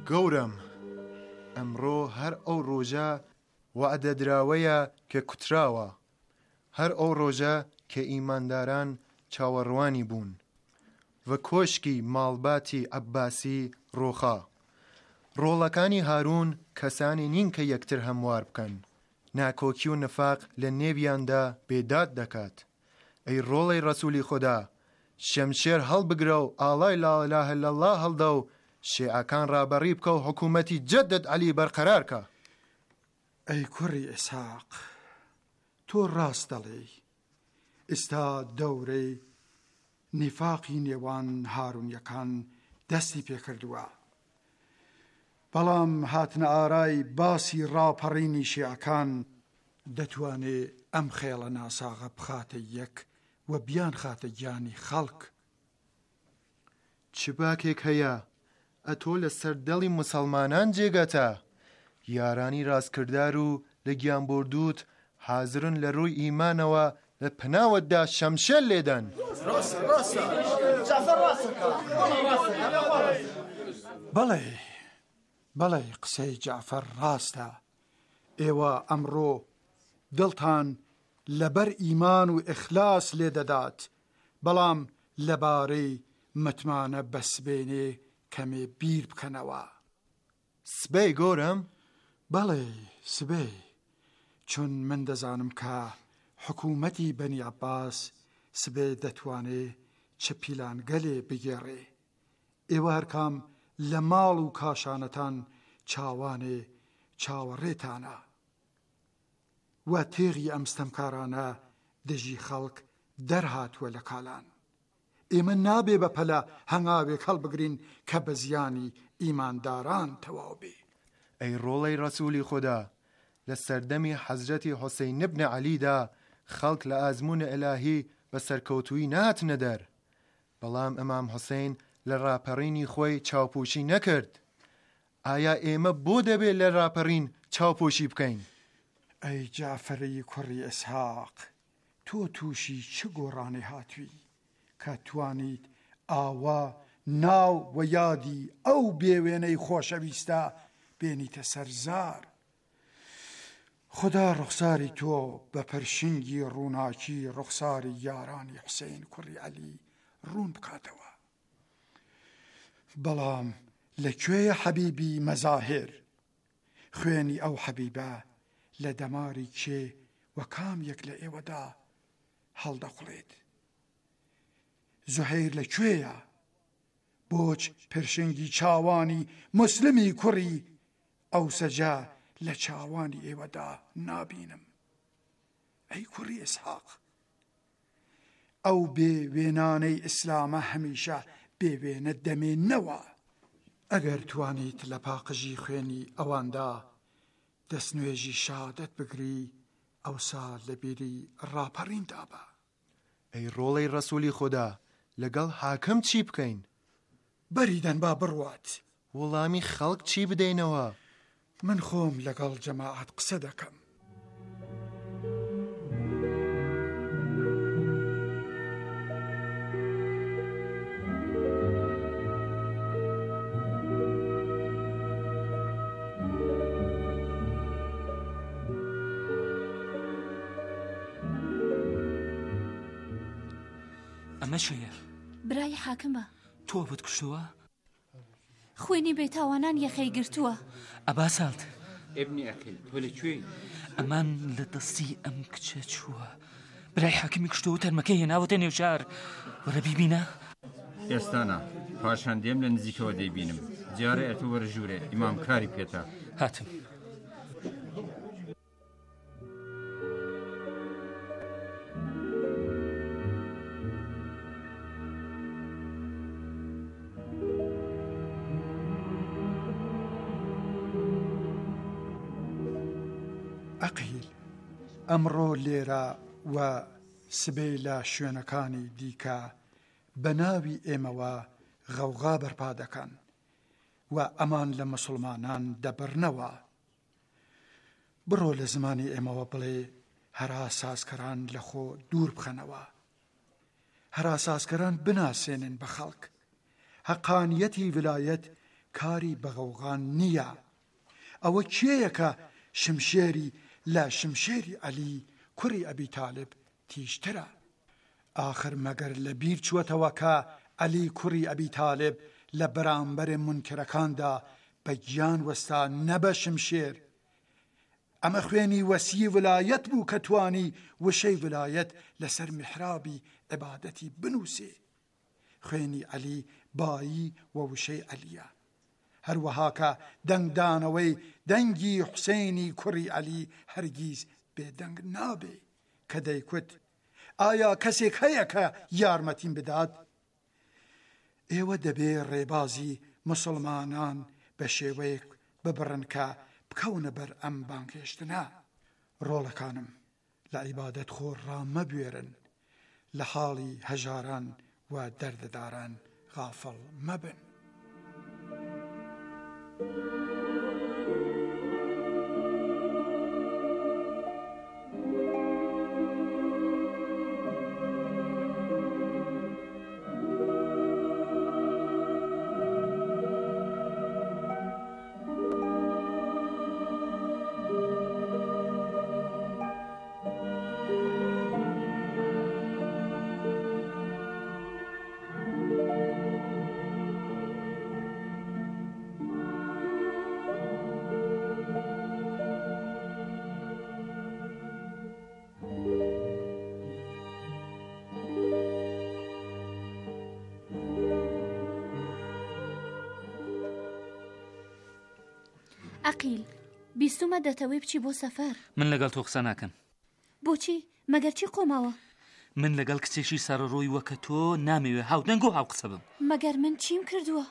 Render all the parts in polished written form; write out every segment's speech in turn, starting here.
گەورم ئەمڕۆ هەر ئەو ڕۆژە وعدە دراوەیە کە کوتراوە، هەر ئەو ڕۆژە کە ئیمانداران چاوەڕوانی بوون و کۆشکی ماڵباتی عەباسی ڕۆخا. ڕۆڵەکانی هارون کەسانی نین کە یەکتر هەموار بکەن، ناکۆکی و نفاق لە نێویاندا بێداد دەکات. ئەی ڕۆڵەی ڕەسوولی خوددا، شەمشێر هەڵبگرە و ئاڵای لا ئیلاهە ئیلەڵڵا هەڵدە و شیعەکان ڕابەڕی بکە و حکوومەتی جەدەد عەلی بەرقەرار کە. ئەی کوڕی ئیسحاق، تۆ ڕاست دەڵێی. ئێستا دەورەی نیفاقی نێوان هارونیەکان دەستی پێکردووە، بەڵام هاتنە ئارای باسی ڕاپەڕینی شیعەکان دەتوانێت ئەم خێڵە ناساغە بخاتە یەک و بیان خاتە گیانی خەڵک. چ باکێک هەیە ئەتۆ لە سەردەڵی موسڵمانان جێگەتە؟ یارانی ڕاستکردار و لە گیانبردووت حازرن لە ڕووی ئیمانەوە لە پناوەتدا شەمشێر لێدەن. بەڵێ قسەی جعفەر ڕاستە. ئێوە ئەمڕۆ دڵتان لەبەر ئیمان و ئیخلاس لێدەدات، بەڵام لەبارەی متمانە بەسبێنێ کەمێ بیر بکەنەوە. سبەی گۆرم؟ بەڵێ سبەی، چون من دەزانم کە حکوومەتی بەنی عەباس سبێ دەتوانێ چ پیلانگەلێ بگێڕێ. ئێوە هەرکام لە ماڵ و کاشانەتان چاوانێ چاوەڕێتانە و تێغی ئەمستەمکارانە دژی خەڵک دەرهاتووە لە کالان. ئێمە نابێ بە پەلە هەنگاوێک هەڵبگرین کە بە زیانی ئیمانداران تەواو بێ. ئەی ڕۆڵەی ڕەسوولی خوددا، لە سەردەمی حەزرەتی حوسەین بن عەلیدا خەڵک لە ئازموونە ئیلاهی بە سەرکەوتووی نهاتنە دەر، بەڵام ئەمام حوسەین لە ڕاپەڕینی خۆی چاوپۆشی نەکرد. ئایا ئێمە بۆ دەبێت لە ڕاپەڕین چاوپۆشی بکەین؟ ئەی جعفەری کوڕی ئیسحاق، تۆ تووشی چ گۆڕانێ هاتووی کە توانیت ئاوا ناو و یادی ئەو بێوێنەی خۆشەویستە بێنیتە سەرزار؟ خدا ڕوخساری تۆ بە پەرشنگی ڕووناکی ڕوخساری یارانی حوسەین کوڕی عەلی ڕوون بکاتەوە. بەڵام لەکوێیە حەبیبی مەزاهر؟ خوێنی ئەو حەبیبە لە دەماری کێ و کام یەک لە ئێوەدا هەڵدەقڵێت؟ زوهەیر لەکوێیە؟ بۆچ پرشنگی چاوانی موسڵمی کوڕی ئەو سەجا لە چاوانی ئێوەدا نابینم؟ ئەی کوڕی ئیسحاق، ئەو بێ وێنانەی ئیسلامە هەمیشە بێوێنە دەمێنەوە. ئەگەر توانیت لە پاقژی خوێنی ئەواندا دەستنوێژی شادەت بگری، ئەوسا لە بیری ڕاپەڕیندا بە. ئەی ڕۆڵەی ڕەسوولی خوددا، لەگەڵ حاکم چی بکەین؟ بەریدەن با بڕوات. وەڵامی خەڵک چی بدەینەوە؟ من خۆم لەگەڵ جەماعەت قسە دەکەم. ئەمە شەیە؟ برای حاکمە. تۆ بتکشتووە؟ خوێنی بێتاوانان یەخەی گرتووە. ئەبا ساڵت ئێبنی ئەقیل، تۆ لەکوێی؟ ئەمان لە دەستی ئەم کچە چووە. برای حاکمی کشتەوە تەرمەکەی هێناوەتە نێو شار. وەرە بیبینە. ئێستانە پاشان دێم لە نزیکەوە دەیبینم. جارە ئەتۆ وەرە ژوورێ، ئیمام کاری پێتە. هاتم. ئەقیل، ئەمڕۆ لێرە و سبەی لە شوێنەکانی دیکە بە ناوی ئێمەوە غەوغا بەرپا دەکەن و ئەمان لە موسڵمانان دەبڕنەوە. بڕۆ لە زمانی ئێمەوە بڵێ هەرا سازکەران لە خۆ دوور بخەنەوە، هەرا سازکەران بناسێنن بە خەڵک حەقانیەتی ولایەت کاری بەغەوغان نییە. ئەوە کێیەکە شمشێری لە شمشێری عەلی کوڕی ئەبی تاالب تیژترە. ئاخر مەگەر لە بیر چووەتەوە کە عەلی کوڕی ئەبی تاالب لە بەرامبەر منکرەکاندا بە گیان وەستا نەبە شمشێر. ئەمە خوێنی وەسی ولایەت بوو کە توانی وشەی ولایەت لەسەر محرابی عیبادەتی بنووسێ. خوێنی عەلی بایی و وشەی عەلیە. هەروەها کە دەنگدانەوەی دەنگی حوسێنی کوڕی عەلی هەرگیز بێدەنگ نابێ کە دەیکوت ئایا کەسێک هەیە کە یارمەتیم بدات؟ ئێوە دەبێ ڕێبازی مسلمانان بە شێوەیەک ببڕن کە بکەونە بەر ئەم بانگهێشتنە. ڕۆڵەکانم لە عیبادەت خۆر ڕامەبوێرن، لە حاڵی هەژاران و دەردەداران غافڵ مەبن. عەقیل، بیستمە دەتەوەی بچی بۆ سەفەر. من لەگەڵ تۆ قسە ناکەم. بۆچی؟ مەگەر چی قۆماوە؟ من لەگەڵ کچێکی سەرڕۆی وەکە تۆ نامەوێ هاودەنگ و هاو قسە بم. مەگەر من چیم کردووە؟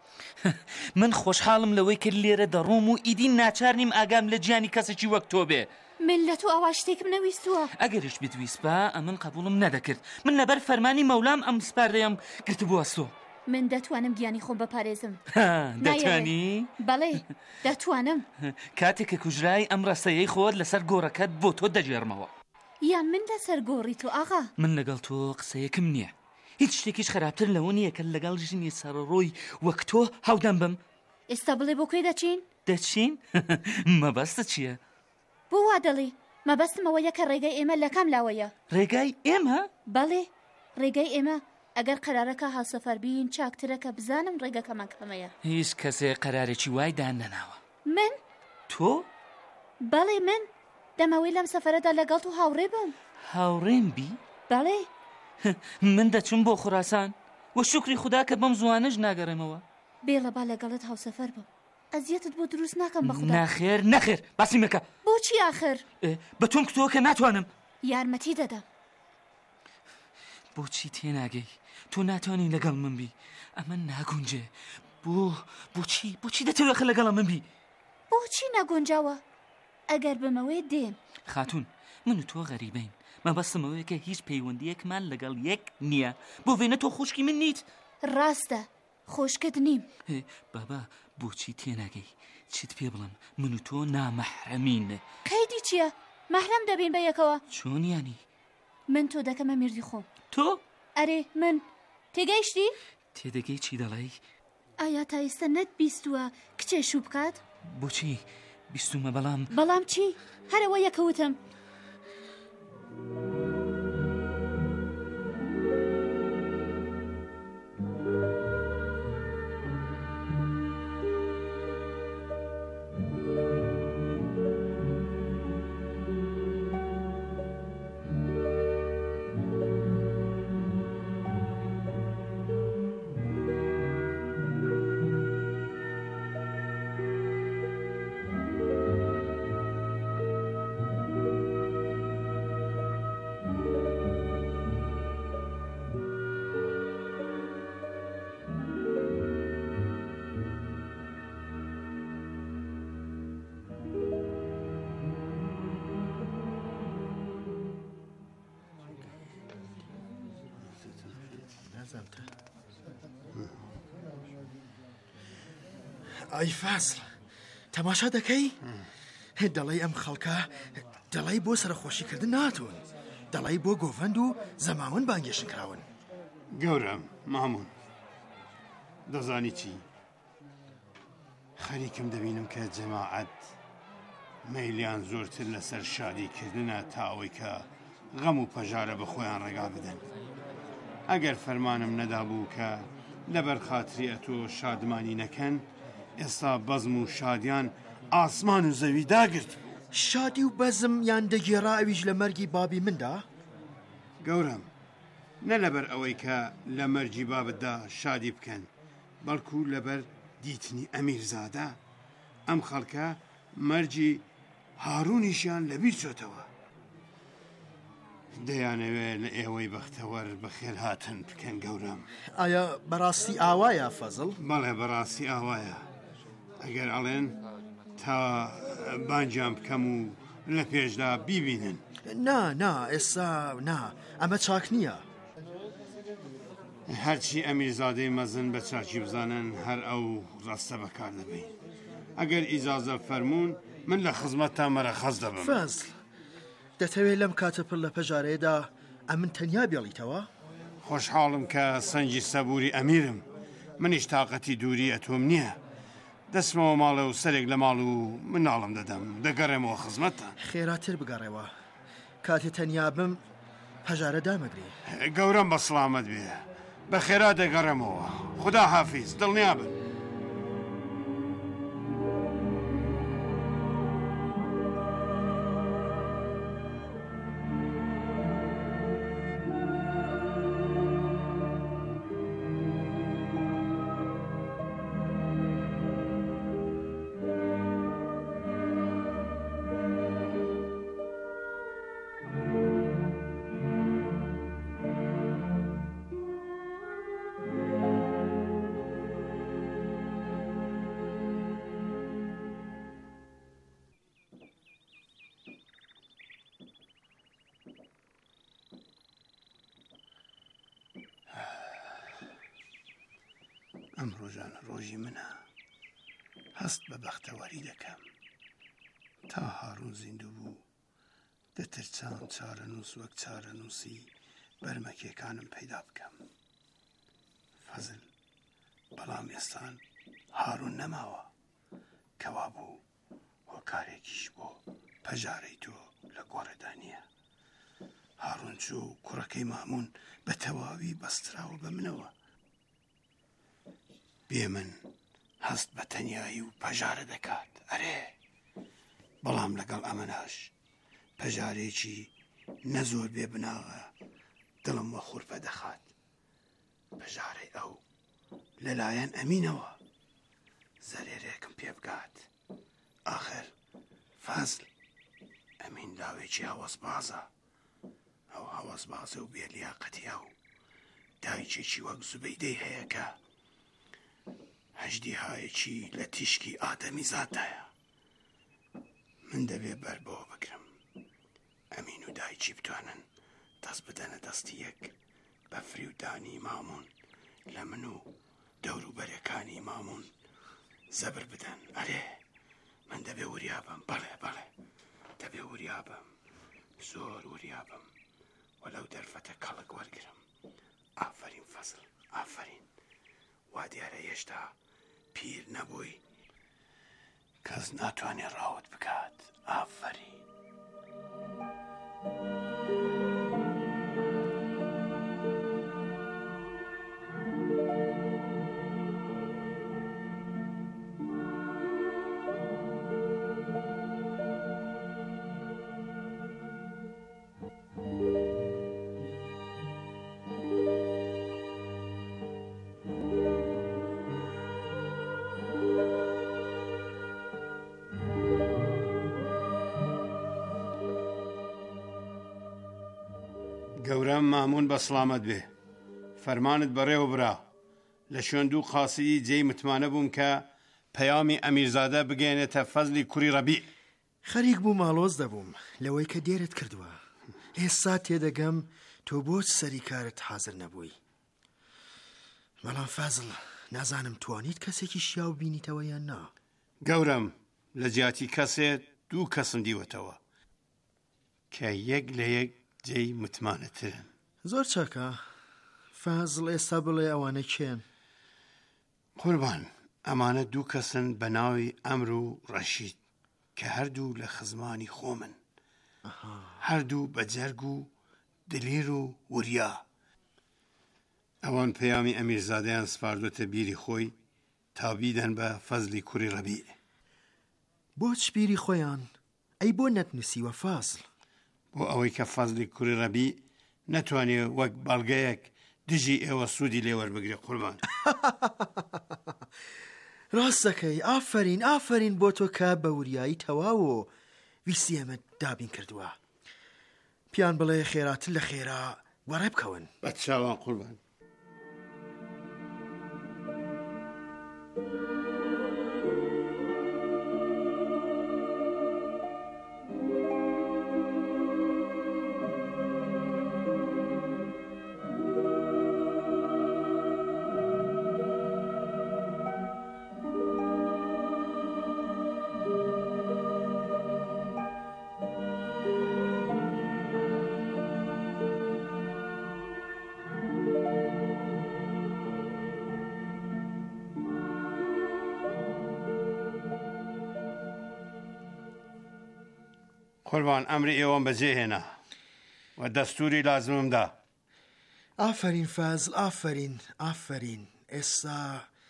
من خۆشحاڵم لەوەی کرد لێرە دەڕۆم و ئیدی ناچار نیم ئاگام لە گیانی کەسێکی وەک تۆ بێ. من لە تۆ ئەوا شتێکم نەویستووە. ئەگەریش بتویستبا ئەمن قبوڵم نەدەکرد. من لەبەر فەرمانی مەولام ئەم سپاردەیەم گرتبووە سۆ. من دەتوانم گیانی خۆم بەپارێزم. دەتوانی؟ بەڵێ دەتوانم. کاتێککە کوژرای ئەم ڕستەیەی خۆت لەسەر گۆڕەکەت بۆ تۆ دەژێرمەوە. یان من لەسەر گۆڕی تۆ ئاغا؟ من لەگەڵ تۆ قسەیەکم نییە. هیچ شتێکیش خراپتر لەوە نییە کە لەگەڵ ژنی سەرڕۆی وەک تۆ هاودەم بم. ئێستا بڵێ بۆ کوێ دەچین؟ دەچین؟ مەبەستە چییە؟ بۆ وا دەڵێ مەبەستمەوەیە کە ڕێگەی ئێمە لە کام لاوەیە. ڕێگای ئێمە؟ بەڵێ ڕێگەی ئێمە. ئەگەر قەرارەکە هاوسەفەر بین چاکترە کە بزانم ڕێگەکەمان کەمەیە. هیچ کەسێ قەرارێکی وای دان نەناوە. من؟ تۆ؟ بەڵێ من دەمەوەی لەم سەفەرەدا لەگەڵ و هاوڕێ بم. هاوڕێم بی؟ بەڵێ. من دەچم بۆ خوراسان و شکری خوددا کە بەم زوانەش ناگەڕێمەوە. بێڵە با لەگەڵت هاوسەفەر بم. ئەزیەتت بۆ دروست ناکەم بە خوددا. ناخێر نەخێر باسی مەکە. بۆچی ئاخر؟ بە تۆم کتۆوە کە ناتوانم. یارمەتی دەدەم. بۆچی تێناگەی؟ تۆ ناتوانین لەگەڵ من بی. ئەمە ناگونجێ. بۆچی دەتەوێت خە لەگەڵە من بی؟ بۆچی نەگونجاوە؟ ئەگەر بمەوەی دێم. خاتون، من و تۆ غەریبەین. مەبەستمەوەیە کە هیچ پەیوەندیەکمان لەگەڵ یەک نییە. بۆ وێنە تۆ خوشکی من نیت. ڕاستە خۆشکت نیم. بابا بۆچی تێناگەی؟ چیت پێ بڵم؟ من و تۆ نامەحرەمین. کەیدی چییە؟ مەحرەم دەبین بە یەکەوە. چۆن یانی؟ من تۆ دەکەمە میردی خۆم. تۆ؟ ئەرێ من تێگەیشتی؟ تێدەگەی چی دەڵێی؟ ئایا تا ئێستا نەت بیستووە کچێ شوو بکات؟ بۆچی؟ بیستومە بەڵام. بەڵام چی؟ هەرەوە یەکەوتم. ئای فاسڵ تەماشا دەکەی؟ دەڵێی ئەم خەڵکە دەڵێی بۆ سەرخۆشیکردن ناتون، دەڵێی بۆ گۆڤەند و زەماون بانگێشن کراون. گەورم مامون دەزانی چی؟ خەریکم دەبینم کە جەماعەت مەیلیان زۆرتر لەسەر شادیکردنە تا ئەوەی کە غەم و پەژارە بە خۆیان ڕێگا بدەن. ئەگەر فەرمانم نەدابوو کە لەبەر خاتری ئەتۆ شادمانی نەکەن، ئێستا بەزم و شادیان ئاسمان و زەوی داگرت بوو. شادی و بەزم یان دەگێڕا ئەویش لە مەرگی بابی مندا؟ گەورم، نە لەبەر ئەوەی کە لە مەرجی بابتدا شادی بکەن، بەڵکو لەبەر دیتنی ئەمیرزادە ئەم خەڵکە مەرجی هاڕوونیشیان لەبیر چۆتەوە. دەیانەوێت لە ئێوەی بەختەوەر بەخێر هاتن بکەن. گەورم، ئایا بەڕاستی ئاوایە فەزڵ؟ بەڵێ بەڕاستی ئاوایە. ئەگەر ئەڵێن تا بانجام بکەم و لە پێشدا بیبینن. نا ئێستا نا، ئەمە چاک نییە. هەرچی ئەمیرزادەی مەزن بە چاکی بزانن هەر ئەو ڕاستە بەکار دەبین. ئەگەر ئیجازە فەرمون من لە خزمەتتان مەرەخەز دەبم. فەزڵ، دەتەوێت لەم کاتە پڕ لە پەژارەیەدا ئەمن تەنیا بێڵیتەوە؟ خۆشحاڵم کە سەنجی سەبووری ئەمیرم، منیش تااقەتی دووری ئەتۆم نییە. دەسمەوە ماڵە و سەرێک لە ماڵ و مناڵم دەدەم، دەگەڕێمەوە خزمەتتان. خێراتر بگەڕێەوە، کاتێ تەنیا بم پەژارە دامەگری. گەورم بە سڵامەت بێ، بە خێرا دەگەڕێمەوە. خدا حافیز، دڵنیا بن. ئەم ڕۆژانە ڕۆژی منە، هەست بە بەختەوەری دەکەم. تا هاڕوون زیندوو بوو دەترچان چارەنووس وەک چارەنووسی بەرمەکێکانم پەیدا بکەم. فەزل، بەڵام ئێستان هاڕوون نەماوە، کەوا بوو هۆکارێکیش بۆ پەژارەی تۆ لە گۆڕەدا نییە. هاڕوون چوو کوڕەکەی مامون بە تەواوی بەستراوە بە منەوە. بێ من هەست بە تەنیایی و پەژارە دەکات. ئەرێ، بەڵام لەگەڵ ئەمەناش پەژارێکی نەزۆر بێ بناغە دڵم وە خوورپە دەخات. پەژارەی ئەو لەلایەن ئەمینەوە زەرێرێکم پێ بکات. ئاخر فەزل، ئەمین لاوێکی هەوەسبازە. ئەو هەوەسبازە و بێلیاقەتی ئەو دایکێکی وەک زوبەیدەی هەیە کە هەژدیهایەکی لە تیشکی ئادەمی زادایە. من دەبێ بەر بەوە بگرم ئەمین و دایکی بتوانن دەست بدەنە دەستی یەک بە فریودانی مامون لە من و دەوروبەرەکانی مامون زەبر بدەن. ئەرێ، من دەبێ وریابم. بەڵێ دەبێ وریابم، زۆر وریابم، وەلەو دەرفەتە کەڵک وەرگرم. ئافرین فەزل، ئافرین. وا دیارە هێشتا پیر نەبووی، کەس ناتوانێ ڕاوت بکات. ئافرین. گەورەم مامون بە سڵامەت بێ. فەرمانت بەڕێوە برا. لە شوێندوو قاسیی جێی متمانە بووم کە پەیامی ئەمیرزادە بگەێنێتە فەزلی کوڕی ڕەبیع. خەریک بوو ماڵۆز دەبووم لەوەی کە دێرت کردووە. ئێستا تێدەگەم تۆ بۆ سەری کارت حازر نەبووی. بەڵام فەزڵ، نازانم توانیت کەسێکی شیاو بینیتەوە یان نا؟ گەورم، لە جیاتی کەسێ دوو کەسم دیوەتەوە کە یەک لە یەک جێی متمانەترن. زۆر چاکە. فەزڵ، ئێستا بڵێ ئەوانە کێن؟ قوربان، ئەمانە دوو کەسن بە ناوی ئەمر و ڕەشید کە هەردوو لە خزمانی خۆمن، هەردوو بە جەرگ و دلیر و وریا. ئەوان پەیامی ئەمیرزادەیان سپاردوتە بیری خۆی تا بیدەن بە فەزلی کوڕی ڕەبیع. بۆچ بیری خۆیان؟ ئەی بۆ نەتنووسیوە فازڵ؟ بۆ ئەوەی کە فەزلی کوڕی ڕەبیع نەتوانێ وەک بەڵگەیەک دژی ئێوە سوودی لێ وەربگرێ قوربان. ڕاست دەکەی. ئافرین ئافرین بۆ تۆ کە بە وریایی تەواو ویستی ئەمە دابین کردووە. پیان بڵێ خێراتر لە خێرا وەڕێ بکەون. بە چاوان قوربان. قوربان ئەمری ئێوەم بەجێهێنا و دەستوری لازممدا. ئافرین فازڵ ئافرین ئافرین. ئێستا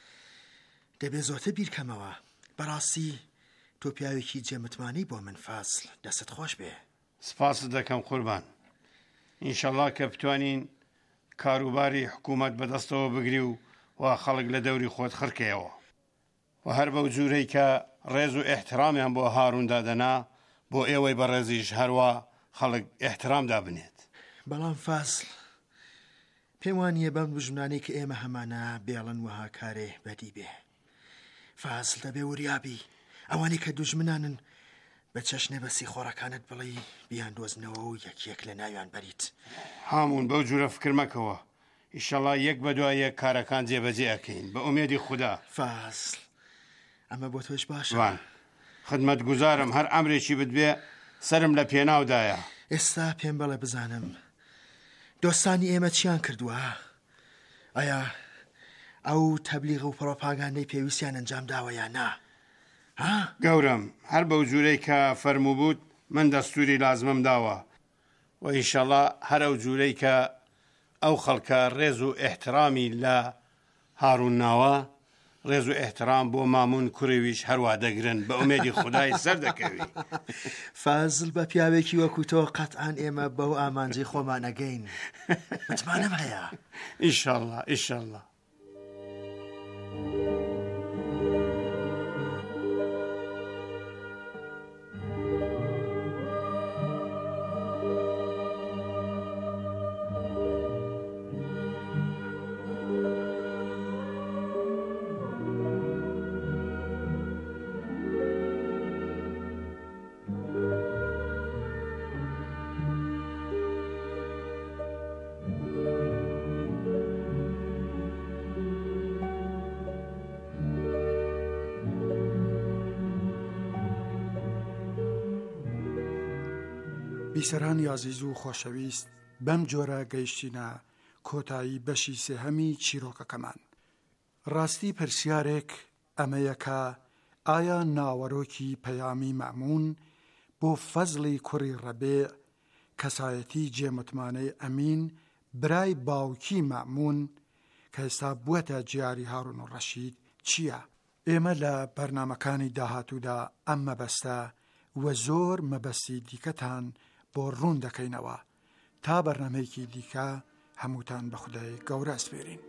دەبێ زۆرتر بیرکەمەوە. بەڕاستی تۆ پیاوێکی جێمتمانی بۆ من فازڵ. دەست خۆش بێ. سپاست دەکەم قوربان. ئینشەڵڵا کە بتوانین کاروباری حکوومەت بەدەستەوە بگری و خەڵک لە دەوری خۆت خڕکەیەوە و هەر بەو جوورەی کە ڕێز و ئێحترامیان بۆ هاڕون دادەنا بۆ ئێوەی بەڕێزیش هەروە خەڵک ئێحترام دابنێت. بەڵام فازڵ پێم وانییە بەم بژمنانەی کە ئێمە هەمانە بێڵن وەها کارێ بەدی بێ. فازڵ دەبێ وریابی ئەوانەی کە دوژمنانن بە چەشنێ بەسی خۆڕەکانت بڵی بیان دۆزنەوە و یەکیەک لە ناویان بەریت. هەموون بەو جوورە فکر مەکەوە. ئیشەڵڵا یەک بە دوای یەک کارەکان جێبەجێ ئەکەین بە ئومێدی خوددا. فازڵ ئەمە بۆ تۆش باشە. خدمەت گوزارم هەر ئەمرێکی بدبێ سرم لە پێناودایە. ئێستا پێم بەڵێ بزانم دۆستانی ئێمە چیان کردووە؟ ئایا ئەو تەبلیغ و پرۆپاگاندەی پێویستیان ئەنجام داوە یان نا؟ گەورم هەر بەو جوورەی کە فەرموو بووت من دەستوری لازمم داوە و ئینشەڵڵا هەر ئەو جوورەی کە ئەو خەڵکە ڕێز و ئێحترامی لە هاڕون ناوە ڕێز و ئێحترام بۆ مامون کوڕێویش هەروە دەگرن بە ئومێدی خودای سەر دەکەوی. فازڵ بە پیاوێکی وەکو تۆ قەتعان ئێمە بەو ئامانجی خۆمان ئەگەین. متمانەم هەیە. ئینشەڵڵا ئینشەڵڵا. بیسەرانی عەزیز و خۆشەویست، بەم جۆرە گەیشتینە کۆتایی بەشی سێهەمی چیرۆکەکەمان. ڕاستی پرسیارێک ئەمەیە کە ئایا ناوەرۆکی پەیامی مەمون بۆ فەزلی کوڕی ڕەبیع کەسایەتی جێمتمانەی ئەمین برای باوکی مەمون کە ئێستا بووەتە جیاری هاڕون و ڕەشید چییە؟ ئێمە لە بەرنامەکانی داهاتوودا ئەم مەبەستە وە زۆر مەبەستی دیکەتان بۆ ڕوون دەکەینەوە تا بەرنامەیەکی دیکە هەمووتان بە خودای گەورە ئەسپێرین.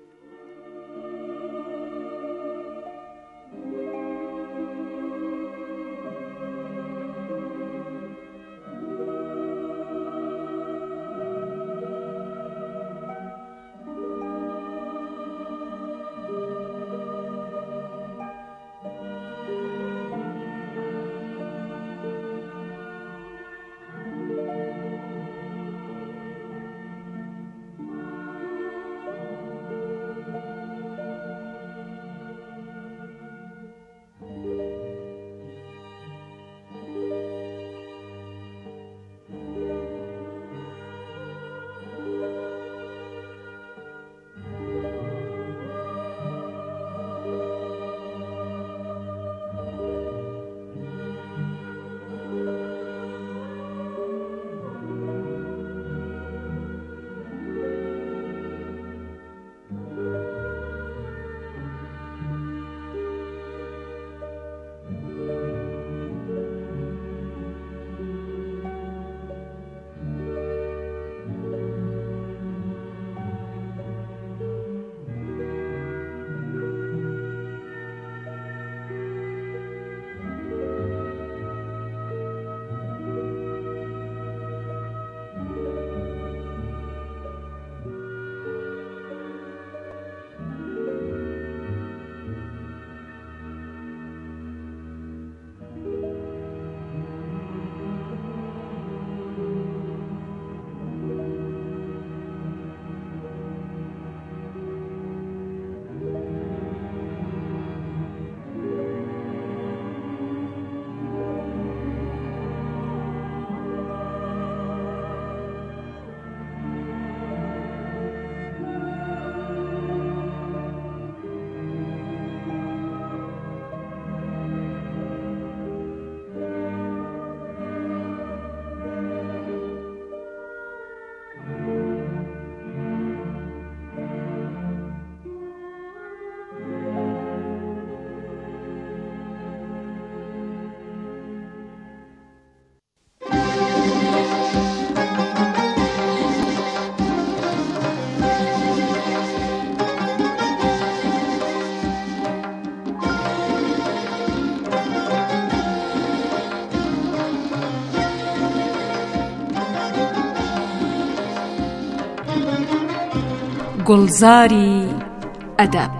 گوڵزاری ئەدەب.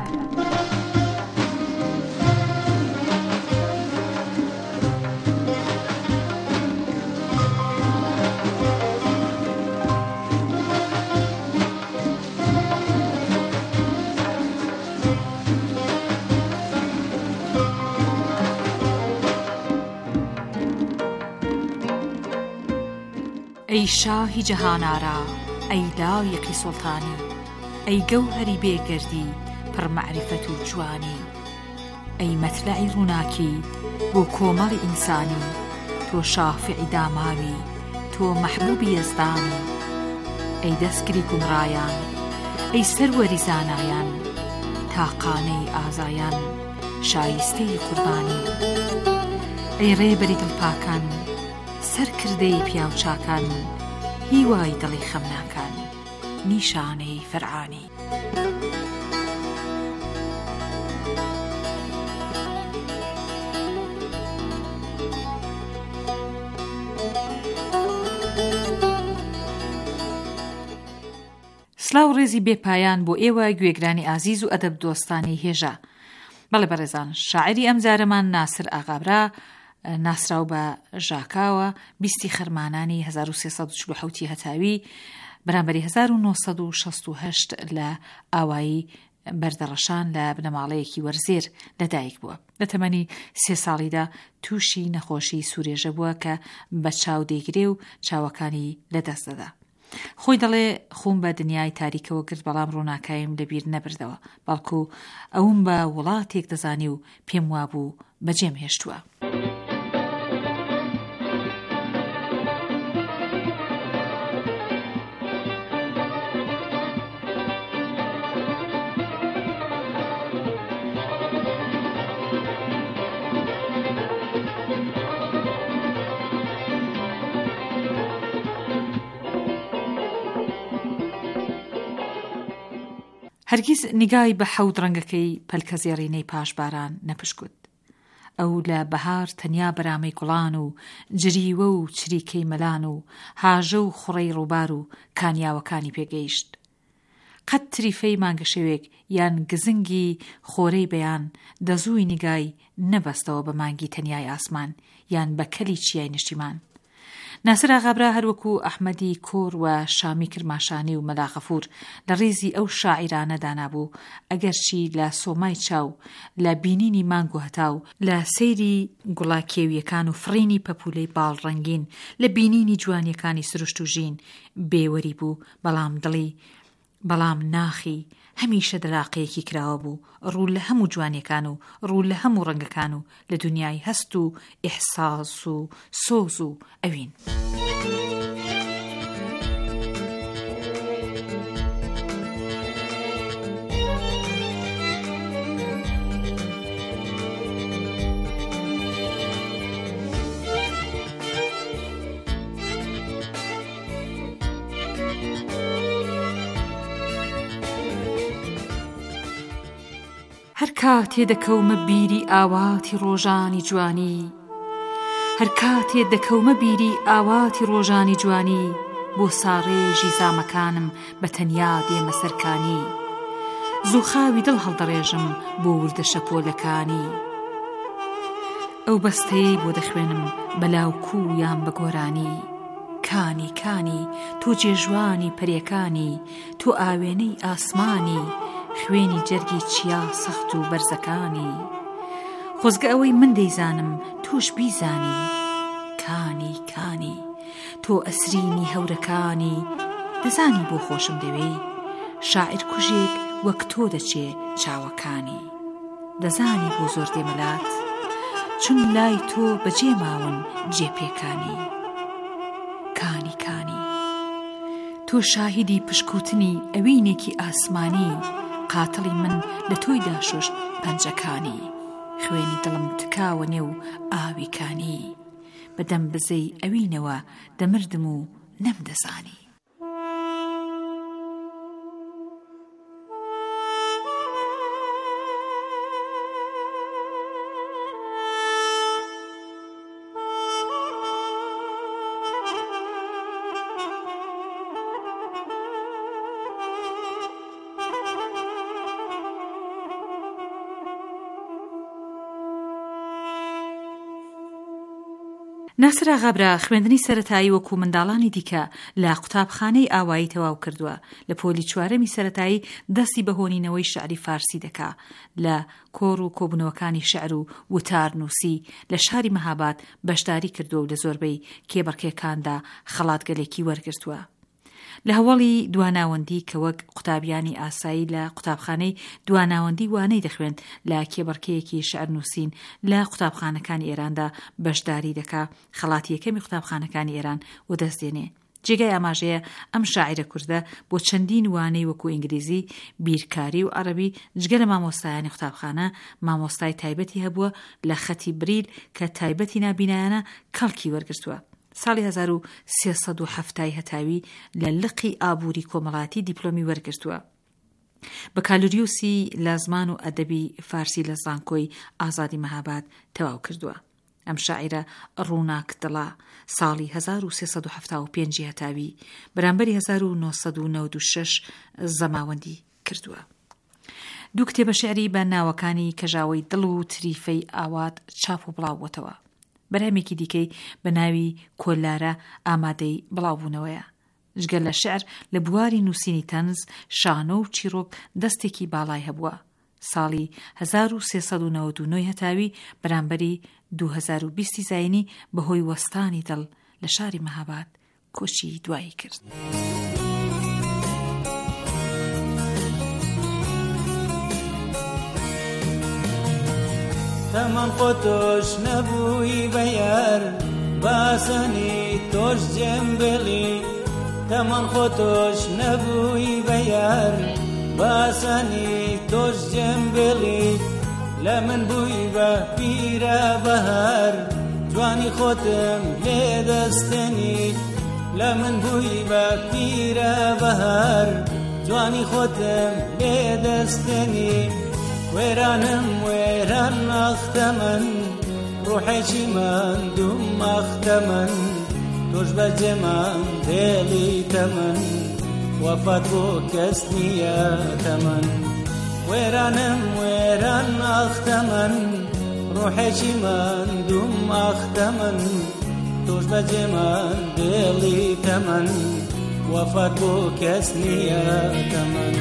ئەی شاهی جەهانارا، ئەی لایەقی سوڵتانی، ئەی گەوهەری بێگردی پڕ مەعریفەت و جوانی، ئەی مەتلعی ڕووناکی بۆ کۆمەڵی ئینسانی، تۆ شافعی داماوی، تۆ مەحبوبی یەزدانی، ئەی دەستگری گومڕایان، ئەی سەروەری زانایان، تاقانەی ئازایان، شایستەی قوربانی، ئەی ڕێبەری دڵپاکان، سەرکردەی پیاوچاکان، هیوای دڵی خەمناکان، نیشانەی فەرعانی. سلااو ڕێزی بێپایان بۆ ئێوە گوێگرانی ئازیز و ئەدەب دۆستانی هێژە. بەڵێ بەڕێزان، شاعری ئەم جارەمان ناسر ئاغابرا ناسراو بە ژاکاوە 20 خەرمانانی 1347 هەتاوی بەرامبەری 1968 لە ئاوایی بەردەڕەشان لە بنەماڵەیەکی وەرزێر لەدایک بووە. لە تەمەنی 3 ساڵیدا تووشی نەخۆشی سوورێژە بووە کە بە چاو دەیگرێ و چاوەکانی لەدەست دەدا. خۆی دەڵێ خۆم بە دنیای تاریکەوە کرد، بەڵام ڕووناکایم لەبیر نەبردەوە، بەڵکو ئەوم بە وڵاتێک دەزانی و پێم وابوو بەجێم هێشتووە. هەرگیز نیگای بە حەوت ڕەنگەکەی پەلکە زێڕینەی پاشباران نەپشکوت. ئەو لە بەهار تەنیا بەرامەی گوڵان و جریوە و چریکەی مەلان و هاژە و خوڕەی ڕووبار و کانیاوەکانی پێگەیشت. قەت تریفەی مانگەشەوێک یان گزنگی خۆرەی بەیان دەزووی نیگای نەبەستەوە بە مانگی تەنیای ئاسمان یان بە کەلی چیای نشتیمان. ناسر ئاغابرا هەروەکو ئەحمەدی کۆر و شامی کرماشانی و مەلا غەفور لە ڕێزی ئەو شاعیرانە دانابوو، ئەگەرچی لە سۆمای چاو، لە بینینی مانگ و هەتاو، لە سەیری گوڵاکێویەکان و فڕینی پەپولەی باڵڕەنگین، لە بینینی جوانیەکانی سروشت و ژین بێوەری بوو، بەڵام ناخی هەمیشە دەلاقەیەکی کراوە بوو، ڕوو لە هەموو جوانیەکان و ڕوو لە هەموو ڕەنگەکان و لە دنیای هەست و ئیحساس و سۆز و ئەوین. هەر کاتێ دەکەومە بیری ئاواتی ڕۆژانی جوانی، هەر کاتێ دەکەومە بیری ئاواتی ڕۆژانی جوانی، بۆ ساڕێژی زامەکانم بە تەنیا دێمە سەرکانی، زووخاوی دڵ هەڵدەڕێژم بۆ وردە شەپۆلەکانی. ئەو بەستەی بۆ دەخوێنم بەلاوکو یان بە گۆرانی، کانی کانی تۆ جێژوانی پەرێکانی، تۆ ئاوێنەی ئاسمانی، خوێنی جەرگی چیا سەخت و بەرزەکانی. خۆزگە ئەوەی من دەیزانم تۆش بیزانی، کانی کانی تۆ ئەسرینی هەورەکانی. دەزانی بۆ خۆشم دەوێ شاعیر کوژێک وەک تۆ دەچێ چاوەکانی. دەزانی بۆ زۆر دێمەلات چون لای تۆ بەجێ ماون جێپێکانی. کانی کانی تۆ شاهیدی پشکوتنی ئەوینێکی ئاسمانی، قاتڵی من لە تۆی داشۆشت پەنجەکانی. خوێنی دڵم تکاوە نێو ئاویکانی، بەدەم بزەی ئەوینەوە دەمردم و نەمدەزانی. ناسر ئاغابرا خوێندنی سەرەتایی وەکو منداڵانی دیکە لە قوتابخانەی ئاوایی تەواو کردووە. لە پۆلی چوارەمی سەرەتایی دەستی بە هۆنینەوەی شعری فارسی دەکا. لە کۆڕ و کۆبوونەوەکانی شعر و وتارنووسی لە شاری مەهاباد بەشداری کردووە و لە زۆربەی کێبڕکێکاندا خەڵاتگەلێکی وەرگرتووە. لە هەوڵی دواناوەندی کە وەک قوتابیانی ئاسایی لە قوتابخانەی دواناوەندی وانەی دەخوێن لە کێبڕکەیەکی شعرنووسین لە قوتابخانەکانی ئێراندا بەشداری دەکا، خەڵاتی یەکەمی قوتابخانەکانی ئێران و دەستێنێ. جێگای ئاماژەیە ئەم شاعیرە کوردە بۆ چەندین وانەی وەکو ئینگلیزی، بیرکاری و عەرەبی جگە لە مامۆستایانی قوتابخانە مامۆستای تایبەتی هەبووە لە خەتی بریل کە تایبەتی نابینایانە کەڵکی وەرگرتووە. ساڵی 1370 هەتاوی لە لقی ئابووری کۆمەڵاتی دیپلۆمی وەرگرتووە. بەکالۆریوسی لە زمان و ئەدەبی فارسی لە زانکۆی ئازادی مەهاباد تەواو کردووە. ئەم شاعیرە ڕووناک دڵا ساڵی 1375 هەتاوی بەرامبەری 1996 زەماوەندی کردووە. دوو کتێبە شعری بە ناوەکانی کەژاوەی دڵ و تریفەی ئاوات چاپ و بڵاوبووەتەوە. بەرهەمێکی دیکەی بە ناوی کۆلارە ئامادەی بڵاوبوونەوەیە. جگەل لە شعر لە بواری نووسینی تەنز، شانۆ و چیرۆک دەستێکی باڵای هەبووە. ساڵی 1399 هەتاوی بەرامبەری 2020 زاینی بەهۆی وەستانی دڵ لە شاری مەهاباد کۆچی دوایی کرد. تەمان خۆ تۆش نەبووی بەیار باسەنی تۆش جێم بڵی، تەمان خۆ تۆش نەبووی بەیار باسەنی تۆش جێم بڵی، لە من بووی بە پیرە بەهار جوانی خۆتم لێ دەستێنی، لە من بووی بە پیرە بەهار جوانی خۆتم لێ دەستێنی. وێرانم وێران ئەختە من ڕوحێکی من دوم ئەختە من، تۆش بەجێ من دێڵی تەمەن وەفات بۆ کەس نییە تەمەن. وێرانم وێران ئەختە من ڕوحێکی من دوم ئەختە من، تۆش بەجێ من دێڵی تەمەن وەفات بۆ کەس نییە تەمەن.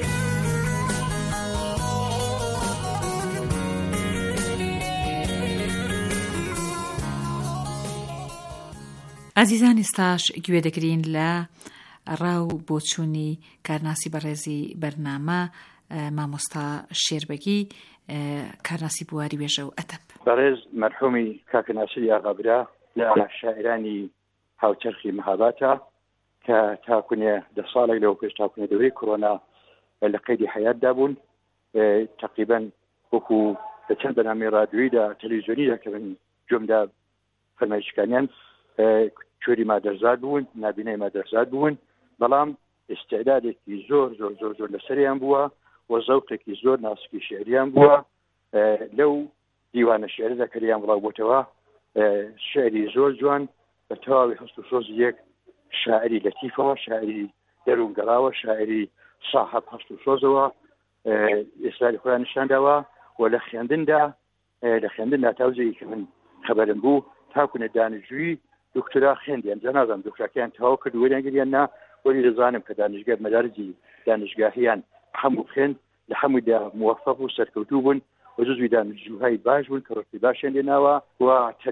ئازیزان ئێستاش گوێ دەگرین لە ڕاو بۆچوونی کارناسی بەڕێزی بەرنامە مامۆستا شێربەگی، کارناسی بواری وێژە و ئەتەب. بەڕێز مەرحومی کاکناسی ئاغابرا لە شاعرانی هاوچەرخی مەهاباتە کە تاکونێ 10 ساڵێک لەوە پێش تاکونێ دەورەی کۆرۆنا لە قەیدی حەیاتدا بوون. تقریبا وەکو لە چەند بەنامەی ڕادیۆییدا تەلەڤیزیۆنیدا کە من گوێمدا فەرمایشکانیان کوێری مادەرزاد بوون، نابینەی مادەرزاد بوون، بەڵام ئێستعدادێکی زۆر زۆر زۆر زۆر لەسەریان بووە و زەوقێکی زۆر ناسکی شێعریان بووە. لەو دیوانە شێعرەدا کە لیان بڵاوبووتەوە شێعری زۆر جوان بە تەواوی هەست و سۆزی یەک شاعری لەتیفەوە، شاعری دەروونگەڕاوە، شاعری صاحب هەست و سۆزەوە ئێستاری خۆیان نیشانداوە. و لە خوێندندا تاوزێکی کە من خەبەرم بوو تاکونێ دانیشتووی دکتۆرا خوێندیان، جەنازەم دکتۆراکەیان تەواو کرد وەریان گریان نا وەری دەزانم کە دانیشگای مەدارجی دانیشگاهیان هەموو خوێند لە هەموویدا موفق و سەرکەوتوو بوون و جزوی دانیشتووهای باش بوون کە ڕۆژی باشیان لێناوە و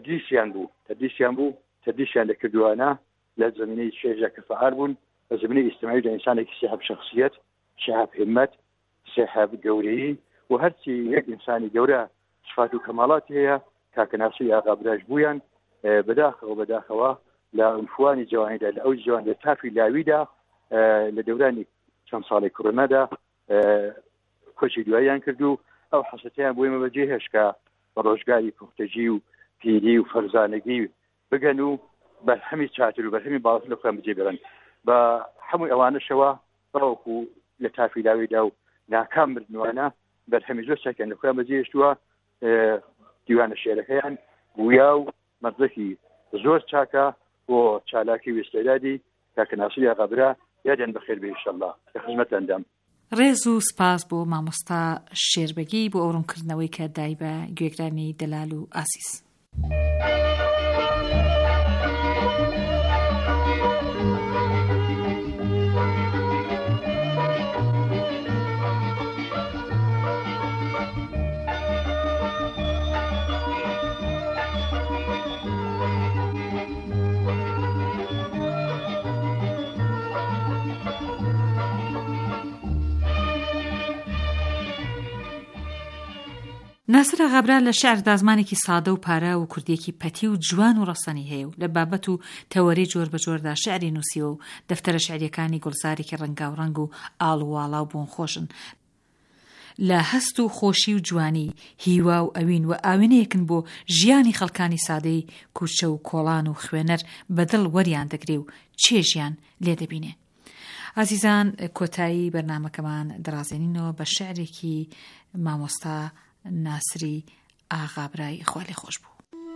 تەدریسیان دەکردوانە لە زمینەی شێعردا کە فعال بوون، لە زمینەی ئیجتیماعی ئینسانێکی صاحب شخصیت، صاحب همت، صاحب گەورەیی و هەرچی یەک ئینسانی گەورە صفات و کەماڵاتی هەیە کاکناسی ئاغابراش بوویان. بەداخەوە لە ئەنفوانی جوانیدا لە ئەو جوان لە تافی لاویدا لە دەورانی چەند ساڵی کۆرۆنادا کۆچی دواییان کردو. ئەو حەسەتیان بۆی مەبەجێ هێشکە بە ڕۆژگاری پوختەجی و پیری و فەرزانەگی بگەن و بەرهەمی چاتر و بەرهەمی باڵغ لە خۆیان بەجێ بێڵن. بە هەمووی ئەوانەشەوە بەڵکو لە تافی لاویدا و ناکام مردنوانە بەرهەمی زۆر چاکیان لە خۆیان بەجێ هێشتووە. دیوانە شێعرەکەیان گویا و مەرجێکی زۆر چاکە بۆ چالاکی و ئێستعدادی کاکناسی ئاغابرا. یادیان بەخێر بێ ئینشەڵڵا، لە خزمەتاندام. ڕێز و سپاس بۆ مامۆستا شێربەگی بۆ ئەوڕوونکردنەوەی کە دای بە گوێگرانی دەلال و ئاسیس. ناسر ئاغابرا لە شێعردا زمانێکی سادە و پارە و کوردیەکی پەتی و جوان و ڕەسەنی هەیە و لە بابەت و تەوەرەی جۆر بە جۆردا شێعری نووسیوە و دەفتەرە شێعریەکانی گوڵزارێکی ڕەنگاوڕەنگ و ئاڵواڵاو بۆن خۆشن. لە هەست و خۆشی و جوانی هیوا و ئەوین و ئاوێنەیەکن بۆ ژیانی خەڵکانی سادەی کوچە و کۆڵان و خوێنەر بەدڵ وەریان دەگرێ و چێژیان لێ دەبینێ. عزیزان، کۆتایی بەرنامەکەمان دەڕازێنینەوە بە شێعرێکی مامۆستا ناسری ئاغابرای خوا لێ خۆش بوو.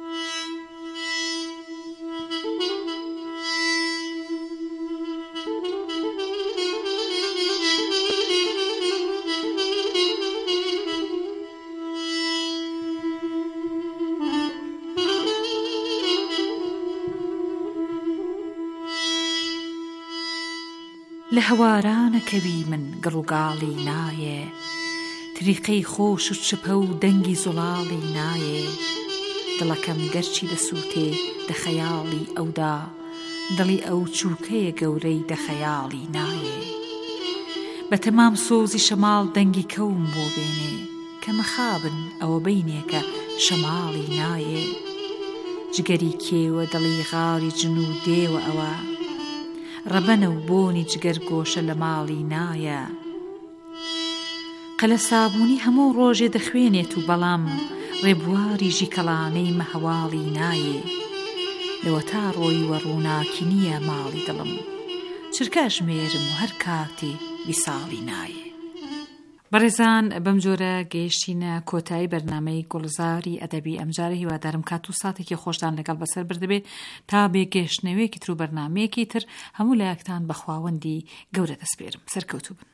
لە هەوارانەکەوی من گڕووگاڵی نایێ، تریقەی خۆش و چپە و دەنگی زوڵاڵی نایێ، دڵەکەم گەرچی دەسووتێ دەخەیاڵی ئەودا، دڵی ئەو چووکەیە گەورەی دەخەیاڵی نایێ، بە تەمام سۆزی شەماڵ دەنگی کەوم بۆ بێنێ، کە مەخابن ئەوە بینێکە شەماڵی نایێ، جگەری کێوە دڵی غاری جن و دێوە ئەوە، ڕەبەنە و بۆنی جگەر گۆشە لە ماڵی نایە، قەلە سابوونی هەموو ڕۆژێ دەخوێنێت و بەڵام ڕێبواری ژیکەڵانەی مەهەواڵی نایێ، لەوە تا ڕۆی وەڕووناکی نییە ماڵی دڵم، چرکەش مێرم و هەر کاتێ ویساڵی نایێ. بەڕێزان، بەم جۆرە گەیشتینە کۆتایی بەرنامەی گوڵزاری ئەدەبی ئەمجارە. هیوادارم کات و ساتێکی خۆشتان لەگەڵ بەسەر بردەبێت تا بێگەشتنەوەیەکی تر و بەرنامەیەکی تر هەموو لایەکتان بە خواوەندی گەورە دەسپێرم. سەرکەوتوو بن.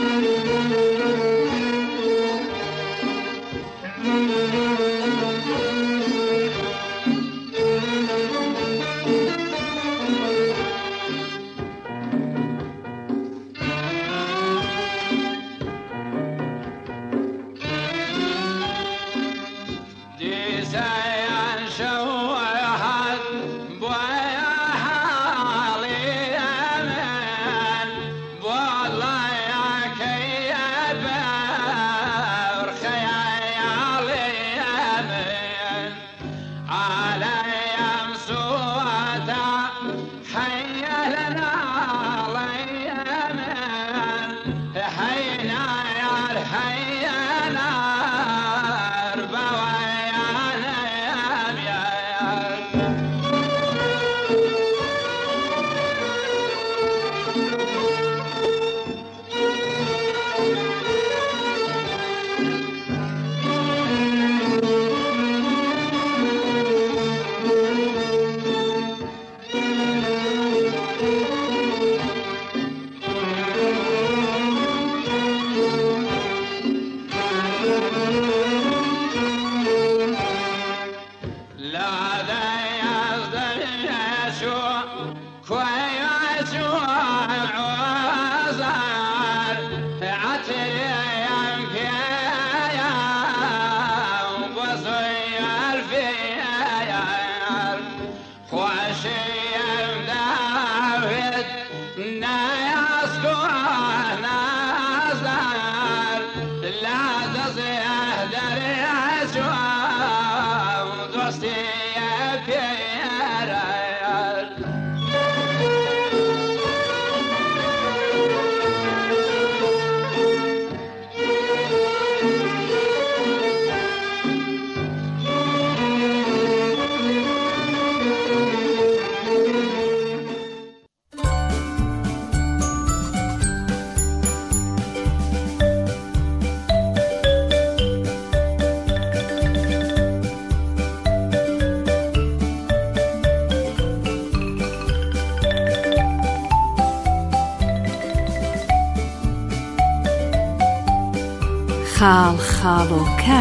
خاڵ خاڵۆکە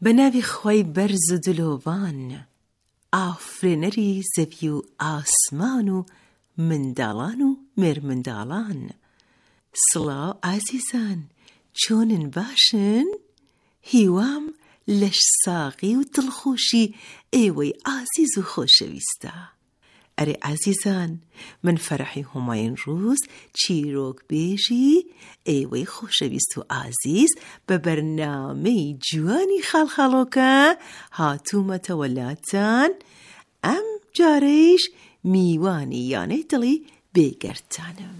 بەناوی خۆی بەرز و دلۆڤان، ئافرێنەری زەوی و ئاسمان و منداڵان و مێرمنداڵان. سڵاو ئازیزان، چۆنن باشن؟ هیوام لەش ساغی و دڵخۆشی ئێوەی ئازیز و خۆشەویستە. ئەرێ ئازیزان، من فەرحی هۆماین ڕووس چیرۆک بێژی ئێوەی خۆشەویست و ئازیز بە بەرنامەی جوانی خاڵخاڵۆکە هاتوومەتەوە لاتان. ئەم جارەیش میوانی یانەی دڵی بێگەرتانم.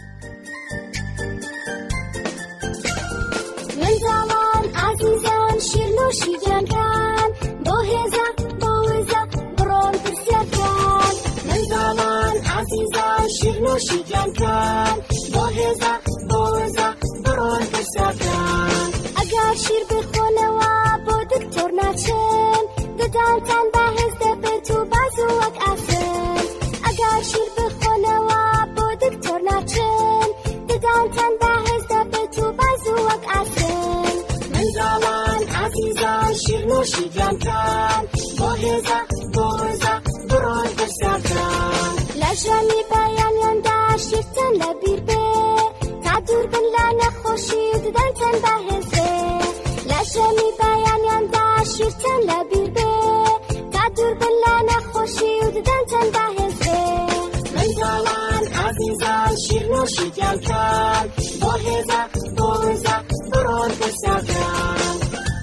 منداڵان ئازیزان، شیرنۆشی گیانکان بۆ هێزە بۆ وێزە بڕۆن پرسیارکان. منداڵان ئازیزان، شیرنۆشی گیانکان بۆ هێزە بۆ وێزە بڕۆن پرسیارکان. ئەگەر شیر بخۆنەوە بۆ دکتۆر ناچن، ددانتان بەهێز دەبێت و باز و وەک ئاسن. ئەگەر شیر بخۆنەوە بۆ دکتۆر ناچن، ددانتان بەهێز دەبێت و باز و وەک ئاسن. منداڵان ئازیزان، شیرنۆشی گیانکان بۆ هێزە بۆ وێزە بڕۆن پرسیارکان. لە ژەمی بەیانیاندا شیرتان لەبیر بێ، تا دوور بن لە نەخۆشی و ددانتان بەهێز بێ. لە ژەمی بەیانیاندا شیرتان لەبیر بێ، تا دوور بن لە نەخۆشی و ددانتان بەهێز بێ. منداڵان ئازیزان، شیرنۆشی گیانکان بۆ هێزە بۆ وێزە بڕۆن پرسیارکان.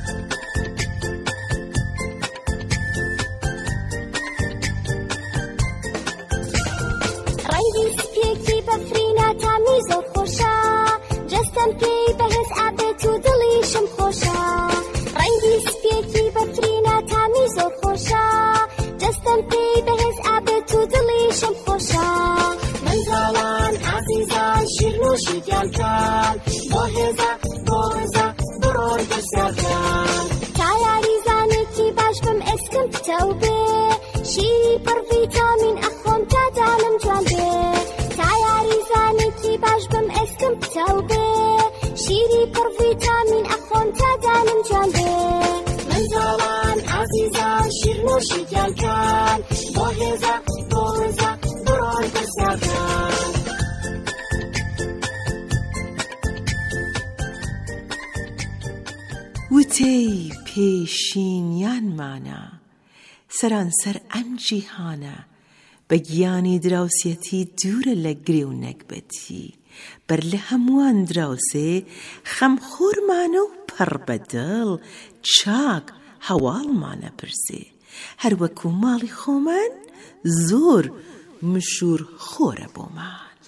ڕەنگی سپیەکی بەفرینە تامی زۆر خۆشە، جەستەم پێی بەهێز ئابێت و دڵیشم خۆشە. ڕەنگی سپیەکی بەفرینە تامی زۆر خۆشە، جەستەم پێی بەهێز ئابێت و دڵیشم خۆشە. منداڵان ئازیزان، شیرنۆشی گیانکان بۆ هێزە بۆ وێزە بڕۆن پرسیارکان. تا یاریزانێکی باش بم ئێسکم پتەو بێ، شیری پڕ ڤیتامین ئەخۆم تا دانم جوان بێ. تا یاریزانێکی باش بم ئێسکم پتەو بێ، شیری پڕ ڤیتامین ئەخۆم تا دانم جوان بێ. منداڵان ئازیزان، شیرنۆشی گیانکان بۆ هێزە بۆ وێزە بڕۆن پرسیارکان. وتەی پێشینیانمانە، سەرانسەر ئەم جیهانە، بە گیانی دراوسەتی دوورە لە گرێ و نەکبەتی. بەر لە هەمووان دراوسێ خەمخۆرمانە و پەڕ بەدڵ، چاک هەواڵمانە پرسێ. هەر وەکو ماڵی خۆمان زۆر مشور خۆرە بۆمان.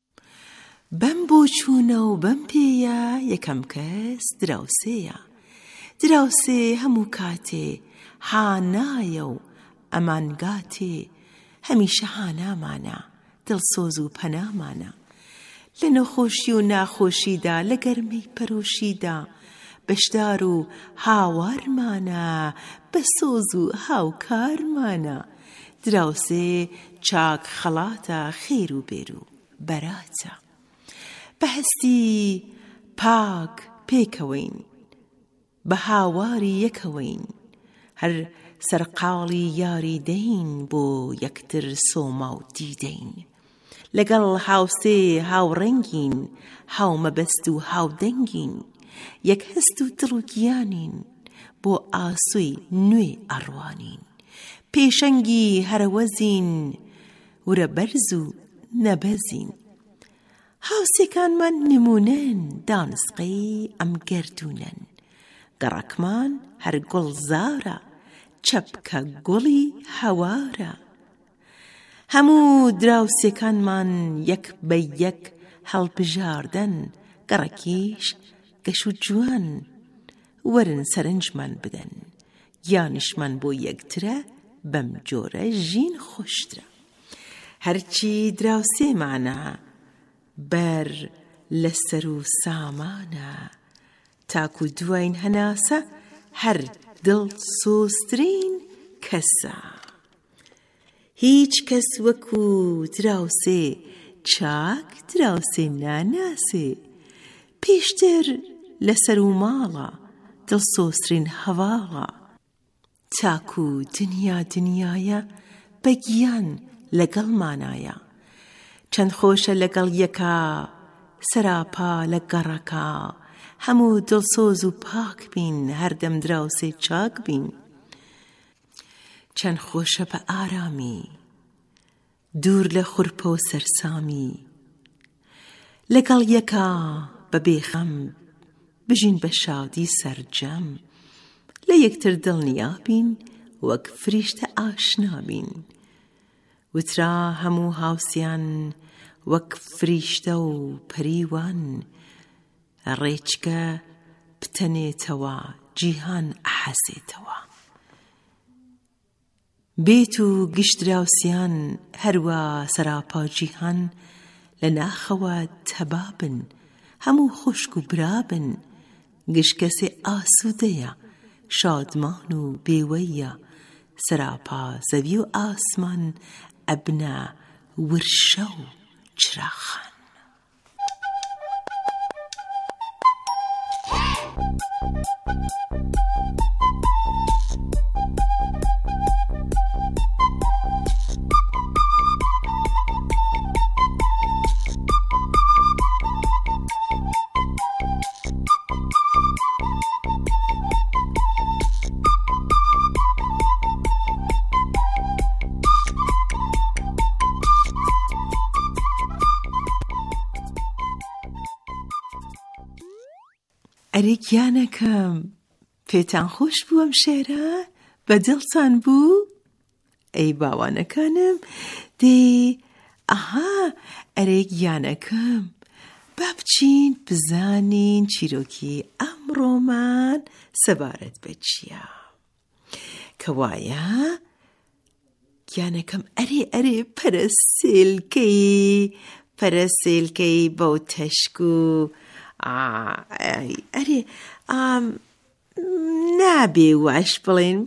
بەم بۆچوونە و بەم پێیە یەکەم کەس دراوسەیە. دراوسێ هەموو کاتێ هانایە و ئەمانگاتێ، هەمیشە هانامانە، دڵسۆز و پەنامانە. لە نەخۆشی و ناخۆشیدا، لە گەرمەی پەرۆشیدا، بەشدار و هاوارمانە، بە سۆز و هاوکارمانە. دراوسێ چاک خەڵاتە، خێر و بێر و بەراتە. بەهەستی پاک پێکەوەین، بە هاواری یەکەوەین، هەر سەرقاڵی یاری دەین بۆ یەکتر سۆما و دیدەین. لەگەڵ هاوسێ هاوڕەنگین، هاومەبەست و هاودەنگین، یەک هەست و دڵ و گیانین، بۆ ئاسوی نوێ ئەڕوانین. پێشەنگی هەرەوەزین، ورە بەرز و نەبەزین. هاوسێکانمان نمونەن، دانسقەی ئەم گەردوونەن. گەڕەکمان هەر گوڵزارە، چەپکە گوڵی هەوارە. هەموو دراوسێکانمان یەک بە یەک هەڵبژاردن، گەڕەکیش گەش و جوان. وەرن سەرنجمان بدەن، گیانیشمان بۆ یەکترە، بەم جۆرە ژین خۆشترە. هەرچی دراوسێمانە بەر لەسەر و سامانە، تاکو دوایین هەناسە هەر دڵ سۆزترین کەسە. هیچ کەس وەکو دراوسێ چاک دراوسێ ناناسێ. پێشتر لەسەر و ماڵە، دڵسۆزترین هەواڵە. چاکو دنیایە بەگیان لەگەڵمانایە. چەند خۆشە لەگەڵ یەکا سەراپا لە گەڕەکە. هەموو دڵسۆز و پاک بین، هەردەم دراوسێ چاک بین. چەند خۆشە بە ئارامی، دوور لە خوڕپە و سەرسامی. لەگەڵ یەکا بە بێخەم بژین بە شادی سەرجەم. لە یەکتر دڵنیابین وەک فریشتە ئاشنابین. وترا هەموو هاوسیان وەک فریشتە و پەریوان. ڕێچکە بتەنێتەوە جیهان ئەحەسێتەوە. بێت و گشتراوسیان هەروە سەراپا جیهان. لە ناخەوە تەبابن هەموو خوشک و برابن. گشت کەسێ ئاسوودەیە شادمان و بێوەیە. سەراپا زەوی و ئاسمان ئەبنە ورشە و چراخان. ئەرێ گیانەکەم، پێتان خۆش بوو ئەم شێرە؟ بەدڵتان بوو؟ ئەی باوانەکانم، ئەها ئەرێ گیانەکەم، با بچین بزانین چیرۆکی ئەمڕۆمان سەبارەت بە چییە. کەوایە گیانەکەم، ئەرێ پەرەسێلکەی بەو تەشک و ئەرێ نابێ واش بڵێن،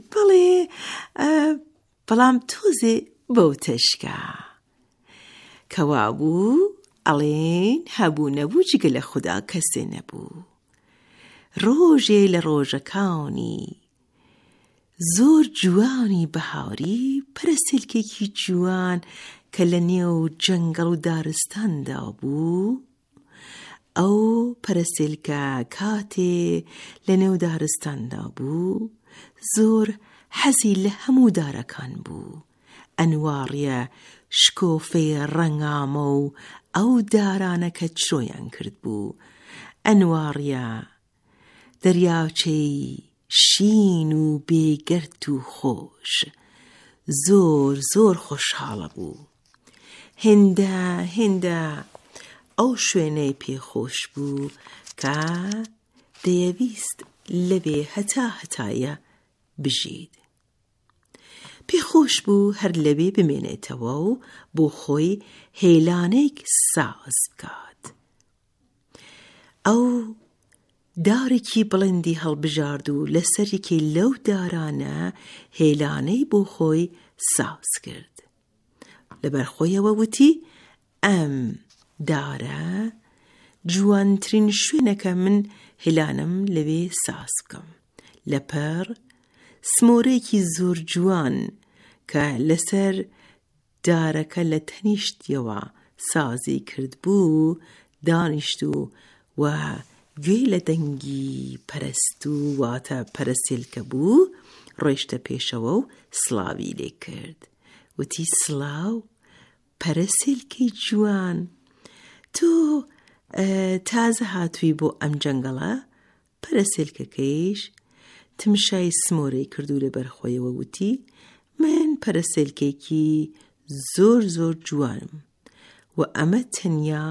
بەڵام تۆزێ بەو تەشکە. کەوا بوو ئەڵێن هەبوو نەبوو جگە لە خودا کەسێ نەبوو. ڕۆژێ لە ڕۆژەکانی زۆر جوانی بەهاری پەرەسێلکێکی جوان کە لە نێو جەنگەڵ و دارستاندا بوو. ئەو پەرەسێلکە کاتێ لە نێو دارستاندا بوو زۆر حەزی لە هەموو دارەکان بوو. ئەنواڕیە شکۆفەی ڕەنگامە و ئەو دارانەکە چرۆیان کرد بوو. ئەنواڕیە دەریاچەی شین و بێگەرد و خۆش. زۆر خۆشحاڵە بوو. هێندە ئەو شوێنەی پێخۆش بوو کە دەیەویست لەبێ هەتایە بژید. پێخۆش بوو هەر لەبێ بمێنێتەوە و بۆ خۆی هێلانێک ساز بکات. ئەو دارێکی بڵندی هەڵبژارد و لەسەرێکی لەو دارانە هێلانەی بۆ خۆی ساز کرد. لەبەر خۆیەوە وتی ئەم دارە جوانترین شوێنەکە من هێلانم لەوێ ساز بکەم. لەپەر سمۆرەیەکی زۆر جوان کە لەسەر دارەکە لە تەنیشتیەوە سازی کرد بوو دانیشت و گوێی لە دەنگی پەرست و واتە پەرەسێلکە بوو. ڕۆیشتە پێشەوە و سڵاوی لێ کرد. وتی سڵاو پەرەسێلکەی جوان، تۆ تازە هاتووی بۆ ئەم جەنگەڵە؟ پەرەسێلکەکەیش تمشای سمۆرەی کردو لە بەرخۆیەوە وتی من پەرەسێلکێکی زۆر جوانم و ئەمە تەنیا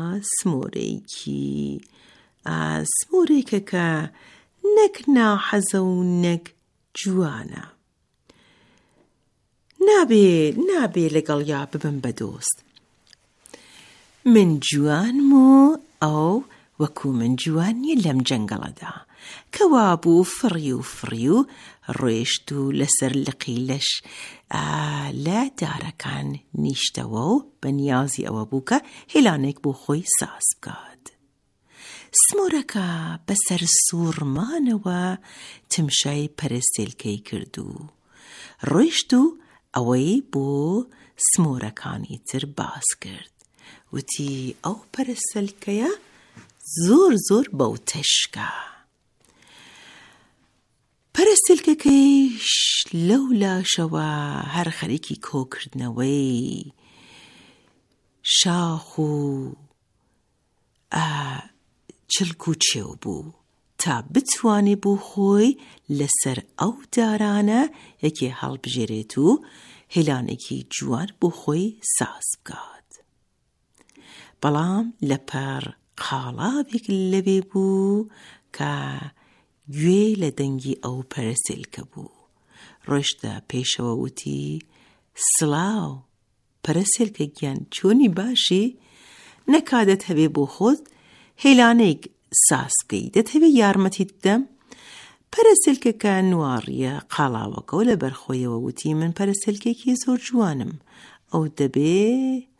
سمۆرێکە کە نەک ناحەزە و نەک جوانە. نابێ لەگەڵ یا ببم بە دۆست. من جوانم و ئەو وەکو من جوان نیە لەم جەنگەڵەدا. کەوا بوو فڕی و ڕۆیشت و لەسەر لقیلەش لە دارەکان نیشتەوە و بەنیازی ئەوە بوو کە هێلانێک بۆ خۆی ساز بکات. سمۆرەکە بەسەر سوورمانەوە تمشای پەرستێلکەی کرد و ڕۆیشت و ئەوەی بۆ سمۆرەکانی تر باس کرد. وتی ئەو پەرستێلکەیە زۆر بەو تشکە. پەرستێلکەکەیش لەو لاشەوە هەر خەریکی کۆکردنەوەی شاخ و چلک و چێو بوو تا بتوانێ بۆ خۆی لەسەر ئەو دارانە یەکێ هەڵبژێرێت و هێلانێکی جوان بۆ خۆی ساز بکات. بەڵام لەپەر قاڵاوێک لەوێ بوو کە گوێ لە دەنگی ئەو پەرستێلکە بوو. ڕۆیشتە پێشەوە وتی سڵاو پەرستێلکە گیان، چۆنی باشی؟ نەکادەت هەبێ بۆ خۆت هێلانەیەک ساز بکەی، دەتەوێت یارمەتیت بدەم؟ پەرستێلکەکە نواڕیە قاڵاوەکە و لەبەر خۆیەوە وتی من پەرستێلکێکی زۆر جوانم، ئەو دەبێ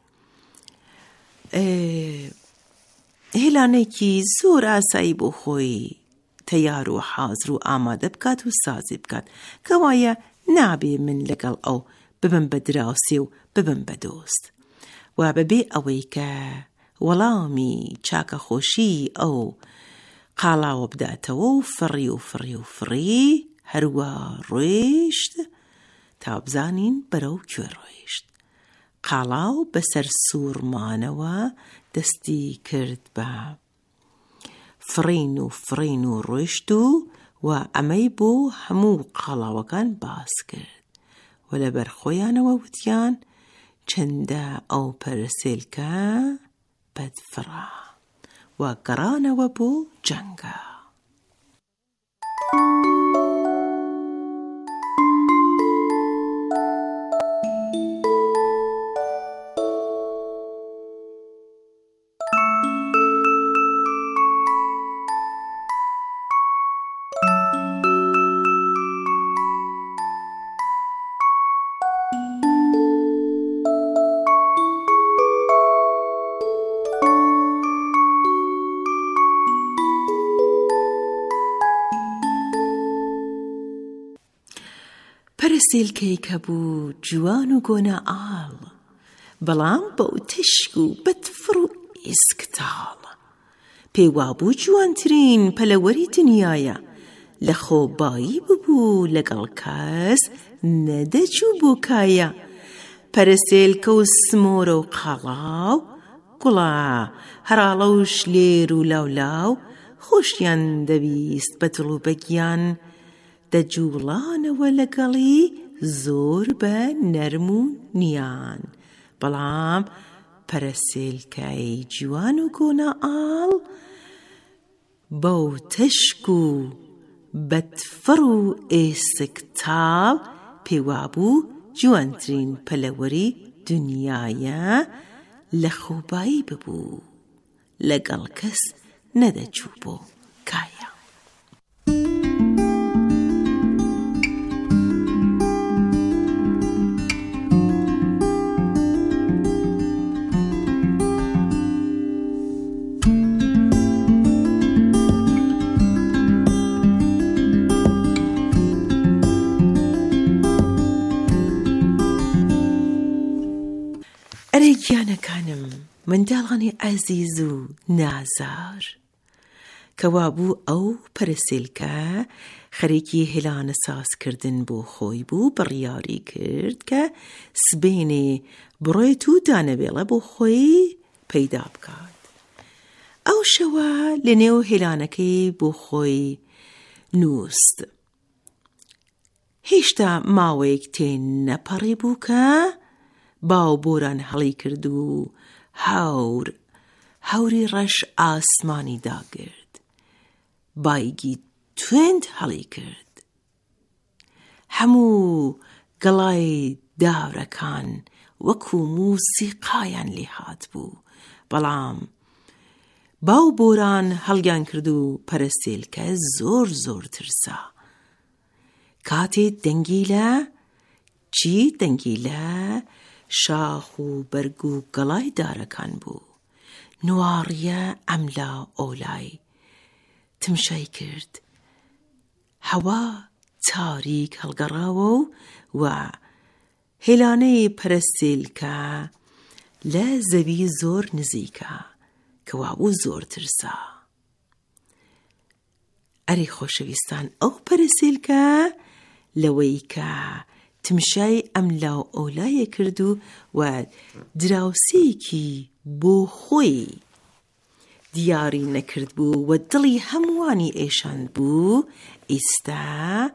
هێلانێکی زۆر ئاسایی بۆ خۆی تەیار و حازر و ئامادە بکات و سازی بکات، کەوایە نابێ من لەگەڵ ئەو ببم بە دراوسێ و ببم بە دۆست. و بەبێ ئەوەی کە وەڵامی چاکە خۆشی ئەو قاڵاوە بداتەوە و فڕی هەروە ڕۆیشت تا بزانین بەرەو کوێ ڕۆیشت. قاڵاو بەسەر سوورمانەوە دەستی کرد بە فڕین و ڕۆیشت و ئەمەی بۆ هەموو قاڵاوەکان باس کرد و لەبەر خۆیانەوە وتیان چەندە ئەو پەرستێلکە بەدفڕە و گەڕانەوە بۆ جەنگە. پەرستێلکەی کە بوو جوان و گۆنە ئاڵ، بەڵام بەو تشک و بەدفڕ و ئێسکتاڵ. پێوا بوو جوانترین پەلەوەری دنیایە، لە خۆبایی ببوو لەگەڵ کەس نەدەچوو بۆ کایە. پەرستێلکە و سمۆرە و قاڵاو گوڵا هەراڵە و شلێر و لاولاو خۆشیان دەویست بە دڵ و بەگیان، دەجوڵانەوە لەگەڵی زۆر بە نەرم و نیان. بەڵام پەرستێلکەی جوان و گۆنە ئاڵ بەو تشک و بەدفڕ و ئێسکتاڵ پێوا بوو جوانترین پەلەوەری دنیایە، لە خۆبایی ببوو لەگەڵ کەس نەدەچوو بۆ کایە. ئەرێ گیانەکانم، منداڵانی ئەزیز و نازار، کەوا بوو ئەو پەرستێلکە خەریکی هێلانە سازکردن بۆ خۆی بوو، بڕیاری کرد کە سبێنێ بڕێت و دانەبێڵە بۆ خۆی پەیدا بکات. ئەو شەوە لە نێو هێلانەکەی بۆ خۆی نووست. هێشتا ماوەیەک تێن نەپەڕی بوو کە باو بۆران هەڵی کرد و هەوری ڕەش ئاسمانی داگرت. بایگی توێند هەڵی کرد. هەموو گەڵای داورەکان وەکو موسیقایان لێهات بوو. بەڵام باو بۆران هەڵگیان کرد و پەرستێلکە زۆر ترسا. کاتێ دەنگی لە شاخ و بەرگ و گەڵای دارەکان بوو. نواڕیە ئەملا ئۆلای تمشای کرد. هەوا تاریک هەڵگەڕاوە و هێلانەی پەرستیلکە لە زەوی زۆر نزیکە کەوا بوو زۆر ترسا. ئەری خۆشەویستان، ئەو پەرستیلکە لەوەی کە تمشای ئەملا ئۆلایە کرد و دراوسێکی بۆ خۆی دیاری نەکرد بوو و دڵی هەمووانی ئێشان بوو، ئێستا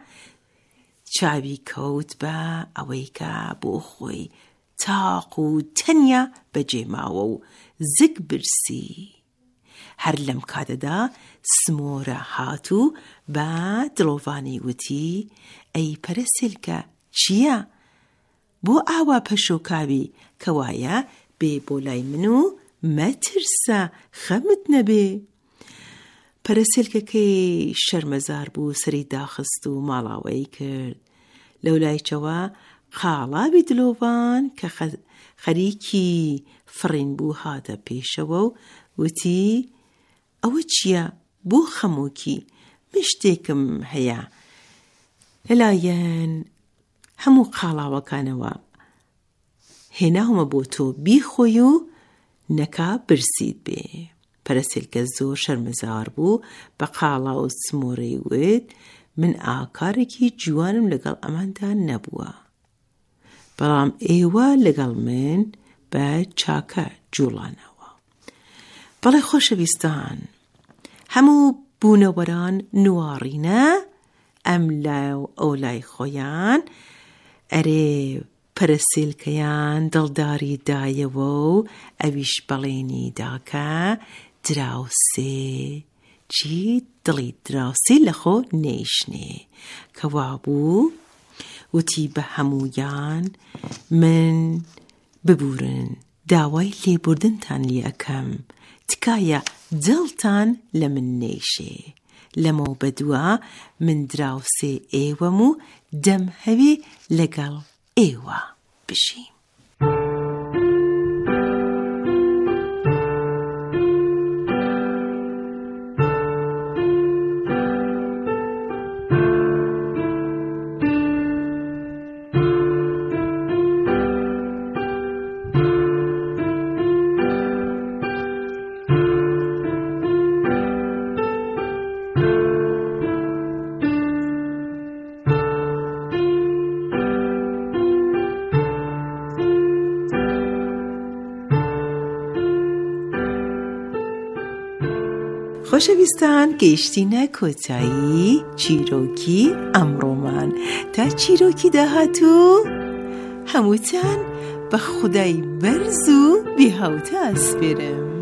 چاوی کەوت بە ئەوەی کە بۆ خۆی تاق و تەنیا بەجێماوە و زگ برسی. هەر لەم کاتەدا سمۆرە هاتوو بە دڵۆڤانی وتی: ئەی پەرستیلکە، چییە؟ بۆ ئاوا پەشۆکاوی کەوایە بێ بۆ لای من و مەترسە، خەمت نەبێ. پەرستیلکەکەی شەرمەزار بوو، سەری داخست و ماڵاوایی کرد. لەولایچەوە قاڵاوی دلۆڤان کە خەریکی فڕین بوو هاتە پێشەوە و وتی: ئەوە چییە؟ بۆ خەمۆکی من شتێکم هەیە. لەلایەن هەموو قاڵاوەکانەوە هێناومە بۆ تۆ بیخۆی و نەکا برسیت بێ. پەرستیلکە زۆر شەرمەزار بوو، بە قاڵا و سمۆرەی وت: من ئاکارێکی جوانم لەگەڵ ئەماندا نەبووە، بەڵام ئێوە لەگەڵ من بە چاکە جوڵانەوە. بەڵێ خۆشەویستان، هەموو بوونەوەران نواڕینە ئەملا و ئۆلای خۆیان. ئەرێ پەرستیلکەیان دڵداری دایەوە و ئەویش بەڵێنی داکە دراوسێ چی دڵی دراوسی لە خۆ نێشنێ. کەوا بوو وتی بە هەموویان: من ببورن، داوای لێبوردنتان لێ ئەەکەم، تکایە دڵتان لە من نێشێ. لەمەو بەدووە من دراوسێ ئێوەم و دەم هەوێ لەگەڵ ئێوە بژیم. خۆشەویستان، گەیشتینە کۆتایی چیرۆکی ئەمڕۆمان. تا چیرۆکی داهاتوو هەمووتان بە خودای بەرز و بێهاوتە ئەسپێرم.